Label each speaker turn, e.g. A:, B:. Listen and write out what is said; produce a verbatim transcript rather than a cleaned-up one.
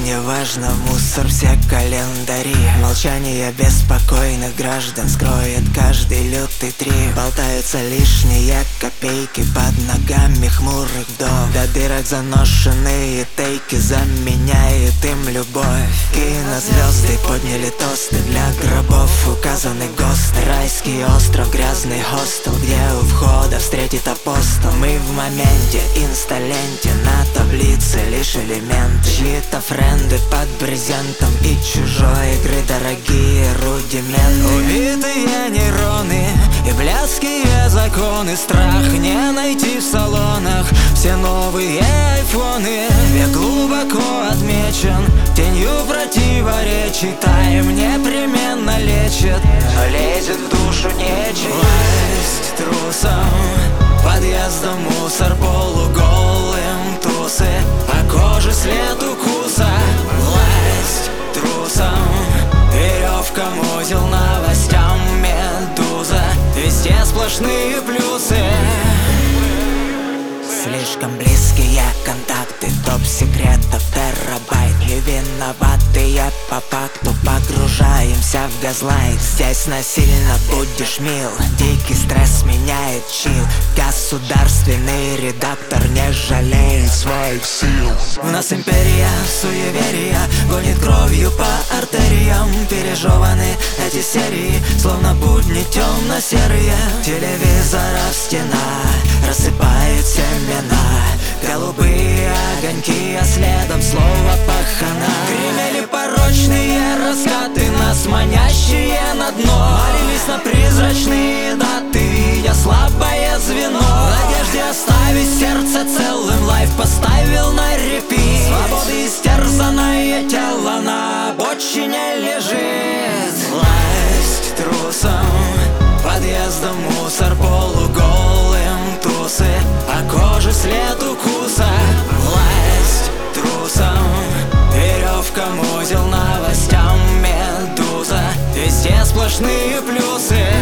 A: не важно, мусор все календари. Молчание беспокойных граждан скроет каждый лютый три. Болтаются лишние копейки под ногами хмурых вдов. До дырок заношенные тейки заменяет им любовь. Кинозвезды подняли тосты для гробов. Указанный ГОСТ, райский остров, грязный хостел, где у входа встретит апостол. Мы в моменте, инсталенте, на таблице лишь элементы. Чьи-то френды под брезентом и чужой игры дорогие рудименты. Убитые нейроны и блядские законы. Страх не найти в салонах все новые айфоны. Век глубоко отмечен тенью противоречий. Тайм непременно лечит, лезет в душу нечисть. Власть трусом, подъездом мусор, полуголым тусы, по коже след укуса. Власть трусом, веревкам узел, новостям медуза. Везде сплошные плюсы. Слишком близкие контакты, топ-секретов терабайт. Не виноватые по факту, погружаемся в газлайт. Здесь насильно будешь мил, дикий стресс меняет чил. Государственный редактор не жалеет своих сил. У нас империя суеверия гонит кровью по артериям. Пережеваны эти серии, словно будни темно-серые. Телевизоров стена рассыпает семена. Голубые огоньки, а следом слово пахана. Гремели порочные раскаты, нас манящие на дно. Молились на призрачные даты, видя слабое звено. В надежде оставить сердце целым, лайф поставил на репит. Свободы истерзанное тело на обочине лежит. Власть трусом, подъездом мусор, полуголым тусы, по коже след укуса. Власть трусом, веревкам узел, новостям медуза. Везде сплошные плюсы.